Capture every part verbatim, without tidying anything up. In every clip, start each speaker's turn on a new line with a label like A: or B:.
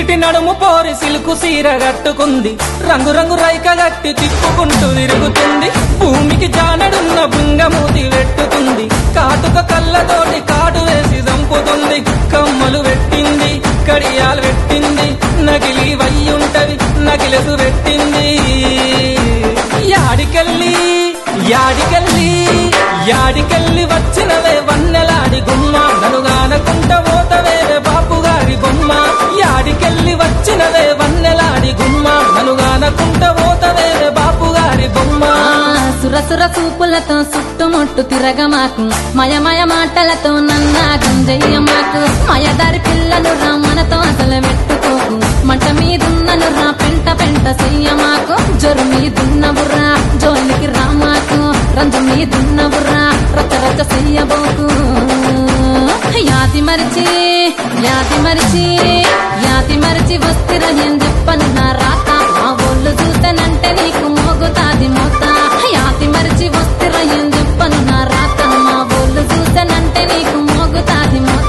A: చిట్టి నడుము పోరి సిలుకు సీర కట్టుకుంది, రంగు రంగు రైక గట్టి తిప్పుకుంటూ తిరుగుతుంది. భూమికి జానడున్న బుంగమూతి వెట్టుకుంది, కాటుక కళ్ళతోటి కాటు వేసి చంపుతుంది. కమ్మలు పెట్టింది, కడియాలు పెట్టింది, నగిలి వయ్యుంటది నగిలెసు పెట్టింది. యాడికెళ్ళి యాడికెళ్ళి యాడికెళ్ళి వచ్చినవే వన్నెలాడి గుమ్మ, ననుగానకుంట పోతవేవే బాపుగారి బొమ్మ. యాడికెళ్ళి వచ్చినవే వన్నెలాడి గుమ్మ, ననుగానకుంట పోతవేవే బాపుగారి బొమ్మ.
B: సురసుర చూపులతో చుట్టుముట్టు తిరగమాకు, మయమయ మాటలతో నన్నాగం చెయ్యమాకు. మయదారి పిల్లలు రా మనతో అసలు పెట్టుకోకు, మంట మీదున్నను రా పెంట పెంట చెయ్యమాకు. జొరు మీదున్నవురా జోలికి రామాకు, రంజు మీదున్నవురా రచ్చ రచ్చ చెయ్యబోకు. యాది మరిచి యాది మరిచి యాది మరిచి వస్తిర ఏం చెప్పను నా రాత, మా ఒళ్ళు చూసానంటే నీకు మోగుతాది మోత. యాది మరిచి వస్తిర ఏం చెప్పను నా రాత, మా ఒళ్ళు చూసానంటే నీకు మోగుతాది మోత.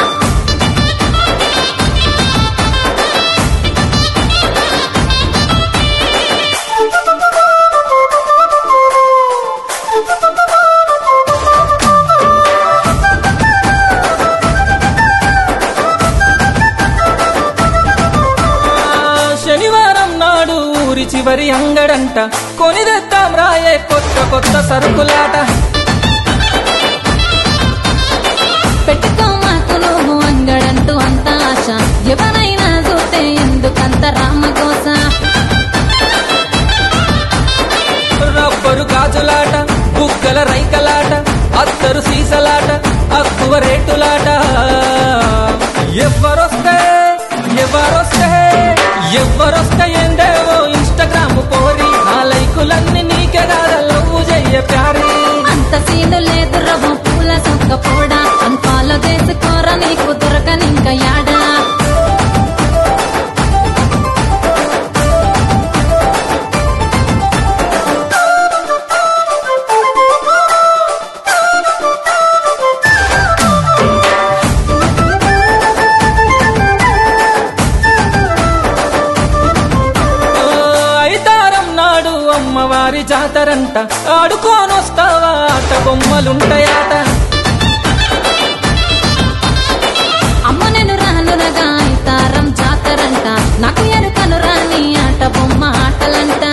A: శనివారం నాడు ఊరి చివరి అంగడంట, కొనిదెత్తాం రాయే కొత్త కొత్త సరుకులాట.
B: పెట్టుకో మాకు నువ్వు అంగడంటూ అంత ఆశ, ఎవరైనా చూస్తే ఎందుకంత రామకోస.
A: రబ్బరు గాజులాట, బుగ్గల రైకలాట, అత్తరు సీసలాట, అక్కువ రేటులాట. ఎవరొస్తే ఎవరొస్తే ఎవరొస్తే ఏందేవో ఇన్స్టాగ్రామ్ పోరి, నా లైకులన్నీ నీకే కాదా లవ్వు చెయ్య ప్యారీ.
B: అంత సీను లేదు రవ్వ పూల సొక్క పోడా, అంతాలో చేసుకోరా నీకు దొరకనింక యాడా.
A: అమ్మవారి జాతరంట, ఆడుకోనొస్తావా ఆట బొమ్మలుంటాయాట.
B: అమ్మ నేను రానురగా తారం జాతరంట, నాకు ఎరుకను రాని ఆట బొమ్మ ఆటలంట.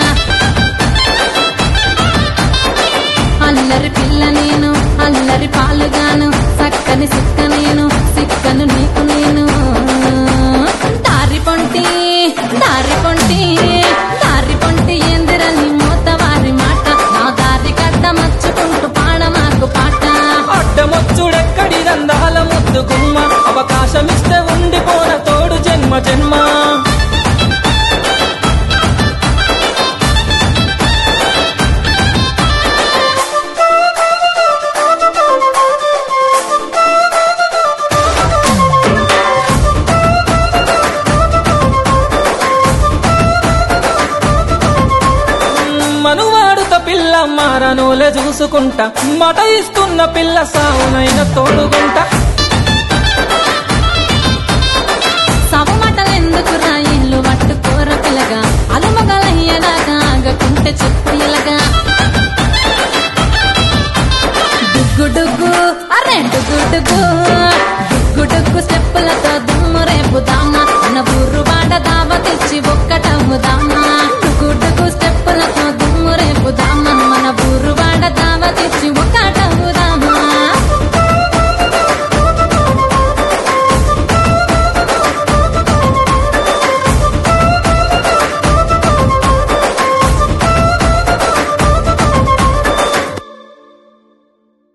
B: అల్లరి పిల్ల నేను అల్లరి పాలుగాను, సక్కని సిక్క నేను సిక్కను నీకు నేను. దారి పొంటి దారి పొంటి దారి పొంటి ఏందిరని మోతవారి మాట, నా దారి కట్ట మచ్చుకుంటూ పాడమాకు పాట.
A: అడ్డమొచ్చుడెక్కడి దందాల ముద్దు గుమ్మ, అవకాశమిస్తే ఉండిపోన తోడు జన్మ జన్మ. మనువాడుత పిల్ల మారనోలే చూసుకుంటా, మట ఇస్తున్న పిల్ల సావునైన తోడుగుంట.
B: సవ మటలెందుకు రా ఇల్లు పట్టుకోర పిల్లగా, అలుమగలయ్యదాకా ఆగకుంటే చెప్పు ఎలగా. డుగ్గు డుగ్గు అరే డుగ్గు డుగ్గు డుగ్గు డుగ్గు స్టెప్పులతో దుమ్ము రేపు దామ, మన ఊరు వాడ దావ